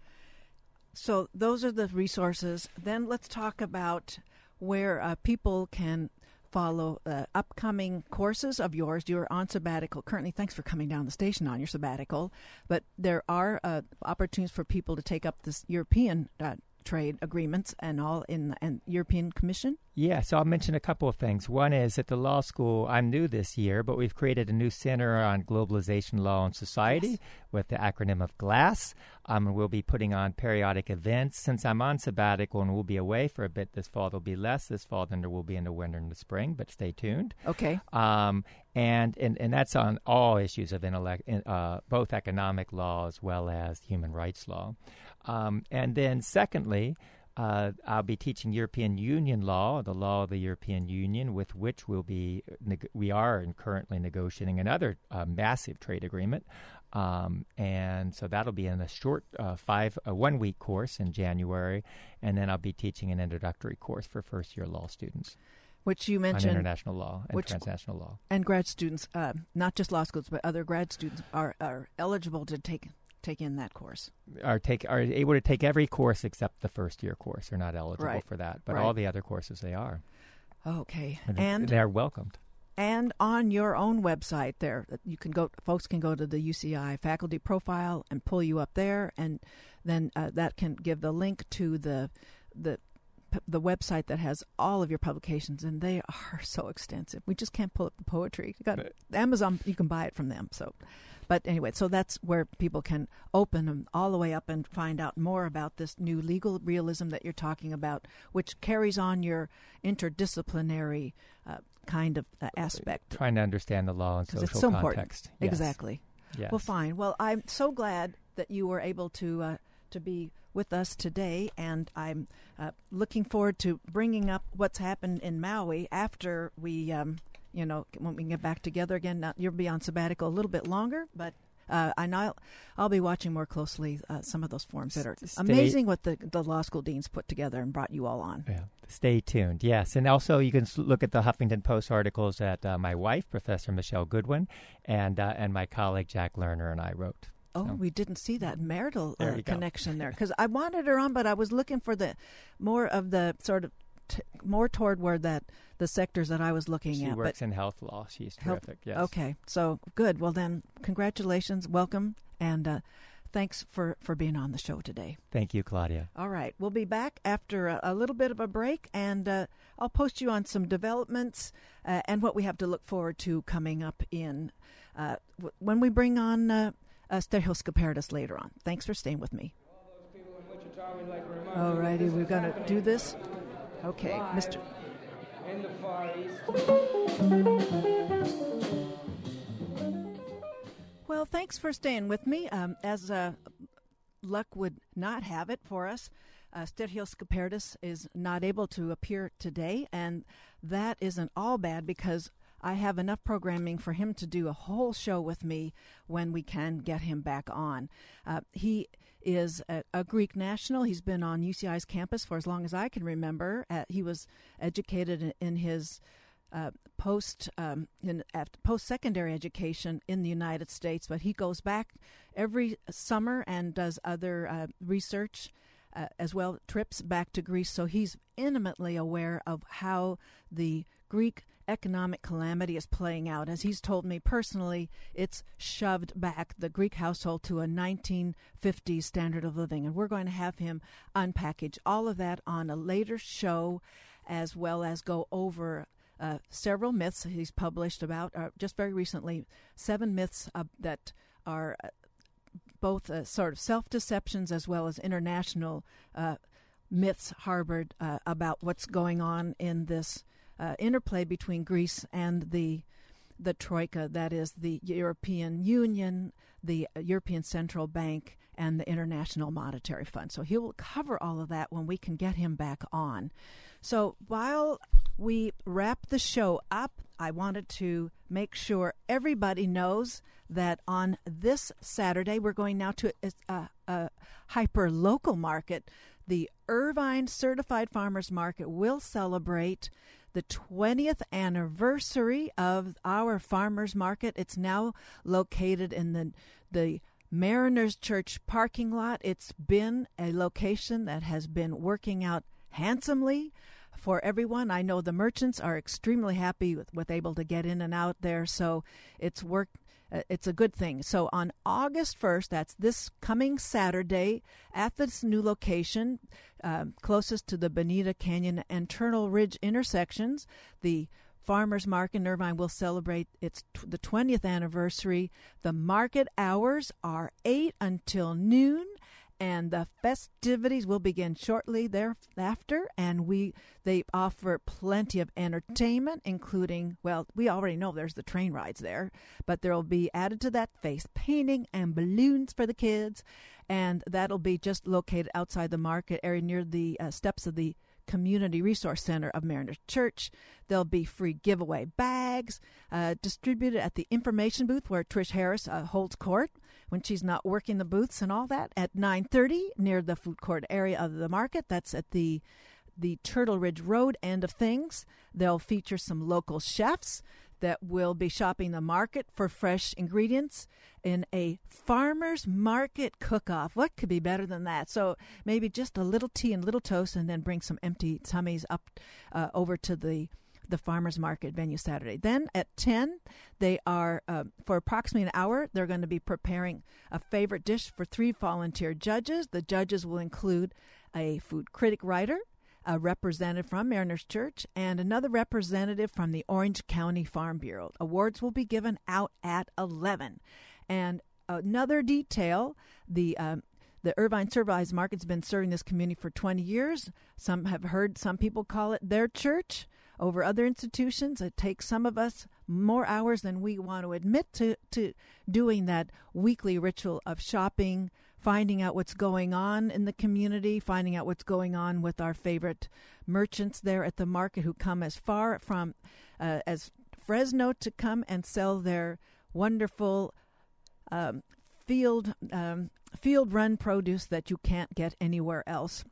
So those are the resources. Then let's talk about where uh, people can follow uh, upcoming courses of yours. You're on sabbatical currently. Thanks for coming down the station on your sabbatical. But there are uh, opportunities for people to take up this European uh, trade agreements and all in the European Commission. Yeah, so I'll mention a couple of things. One is at the law school, I'm new this year, but we've created a new center on globalization, law, and society yes. with the acronym of GLASS. Um, and we'll be putting on periodic events. Since I'm on sabbatical and we'll be away for a bit this fall, there'll be less this fall than there will be in the winter and the spring, but stay tuned. Okay. Um, and, and, and that's on all issues of intellect, uh, both economic law as well as human rights law. Um, and then secondly, Uh, I'll be teaching European Union law, the law of the European Union, with which we'll be neg- we are in currently negotiating another uh, massive trade agreement, um, and so that'll be in a short uh, five uh, one week course in January, and then I'll be teaching an introductory course for first year law students, which you mentioned on international law and which, transnational law, and grad students, uh, not just law schools, but other grad students are are eligible to take. take in that course. Are take are able to take every course except the first year course. They're not eligible right. for that, but right. all the other courses they are. Okay, and, and they're welcomed. And on your own website, there you can go. Folks can go to the U C I faculty profile and pull you up there, and then uh, that can give the link to the the the website that has all of your publications, and they are so extensive. We just can't pull up the poetry. You got Amazon, you can buy it from them. So. But anyway, so that's where people can open them all the way up and find out more about this new legal realism that you're talking about, which carries on your interdisciplinary uh, kind of uh, aspect. Trying to understand the law and social it's so context. Important. Yes. Exactly. Yes. Well, fine. Well, I'm so glad that you were able to uh, to be with us today, and I'm uh, looking forward to bringing up what's happened in Maui after we... Um, You know, when we can get back together again. Now, you'll be on sabbatical a little bit longer, but uh, I know I'll be watching more closely uh, some of those forums that are Stay, amazing what the, the law school deans put together and brought you all on. Yeah. Stay tuned, yes. And also you can look at the Huffington Post articles that uh, my wife, Professor Michelle Goodwin, and uh, and my colleague Jack Lerner and I wrote. Oh, so. We didn't see that marital there uh, connection there, because I wanted her on, but I was looking for the more of the sort of T- more toward where that the sectors that I was looking she at. She works but in health law. She's terrific. Health, yes. Okay. So good. Well, then, congratulations, welcome, and uh, thanks for, for being on the show today. Thank you, Claudia. All right. We'll be back after a, a little bit of a break, and uh, I'll post you on some developments uh, and what we have to look forward to coming up in uh, w- when we bring on uh, uh, Stelios Skouparidis later on. Thanks for staying with me. All righty. We're going to do this. Okay, Mister in the Far East. Well, thanks for staying with me. Um, as uh, luck would not have it for us, uh, Stergios Skoupertis is not able to appear today, and that isn't all bad because I have enough programming for him to do a whole show with me when we can get him back on. Uh, he is a, a Greek national. He's been on U C I's campus for as long as I can remember. Uh, he was educated in, in his uh, post um, in post-secondary education in the United States, but he goes back every summer and does other uh, research uh, as well, trips back to Greece. So he's intimately aware of how the Greek economic calamity is playing out. As he's told me personally, it's shoved back the Greek household to a nineteen fifties standard of living. And we're going to have him unpackage all of that on a later show, as well as go over uh, several myths he's published about, uh, just very recently, seven myths uh, that are uh, both uh, sort of self-deceptions as well as international uh, myths harbored uh, about what's going on in this Uh, interplay between Greece and the the Troika, that is the European Union, the European Central Bank, and the International Monetary Fund. So he will cover all of that when we can get him back on. So while we wrap the show up, I wanted to make sure everybody knows that on this Saturday, we're going now to a, a hyper-local market. The Irvine Certified Farmers Market will celebrate the twentieth anniversary of our farmers market. It's now located in the the Mariners Church parking lot. It's been a location that has been working out handsomely for everyone. I know the merchants are extremely happy with, with able to get in and out there, so it's worked. Uh, it's a good thing. So on August first, that's this coming Saturday, at this new location, uh, closest to the Bonita Canyon and Turtle Ridge intersections, the Farmers Market in Irvine will celebrate its t- the twentieth anniversary. The market hours are eight until noon, and the festivities will begin shortly thereafter, and we they offer plenty of entertainment, including, well, we already know there's the train rides there, but there will be added to that face painting and balloons for the kids, and that'll be just located outside the market area near the uh, steps of the Community Resource Center of Mariners Church. There'll be free giveaway bags uh, distributed at the information booth where Trish Harris uh, holds court when she's not working the booths and all that at nine thirty near the food court area of the market. That's at the the Turtle Ridge Road end of things. They'll feature some local chefs that will be shopping the market for fresh ingredients in a farmer's market cook-off. What could be better than that? So maybe just a little tea and little toast, and then bring some empty tummies up uh, over to the the farmer's market venue Saturday. Then at ten, they are, uh, for approximately an hour, they're going to be preparing a favorite dish for three volunteer judges. The judges will include a food critic writer, a representative from Mariners Church, and another representative from the Orange County Farm Bureau. Awards will be given out at eleven. And another detail, the um, the Irvine Certified Market's been serving this community for twenty years. Some have heard some people call it their church over other institutions. It takes some of us more hours than we want to admit to, to doing that weekly ritual of shopping, finding out what's going on in the community, finding out what's going on with our favorite merchants there at the market who come as far from uh, as Fresno to come and sell their wonderful um, field um, field run produce that you can't get anywhere else.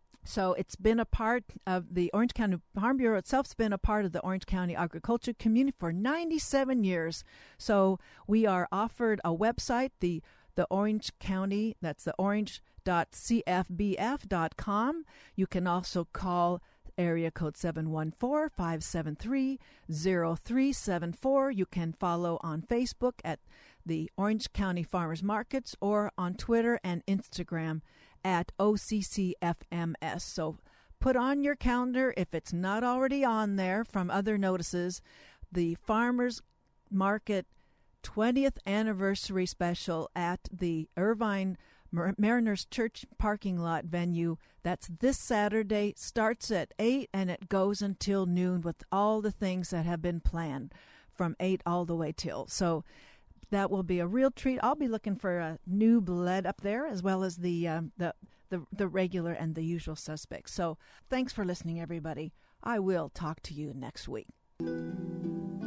So it's been a part of the Orange County Farm Bureau itself's been a part of the Orange County agriculture community for ninety-seven years. So we are offered a website, the the Orange County, that's the orange dot c f b f dot com. You can also call area code seven one four, five seven three, zero three seven four. You can follow on Facebook at the Orange County Farmers Markets, or on Twitter and Instagram at O C C F M S. So put on your calendar, if it's not already on there from other notices, the Farmers Market twentieth anniversary special at the Irvine Mar- Mariners Church parking lot venue. That's this Saturday. Starts at eight and it goes until noon with all the things that have been planned from eight all the way till. So that will be a real treat. I'll be looking for a new blood up there, as well as the um, the, the the regular and the usual suspects. So thanks for listening, everybody. I will talk to you next week.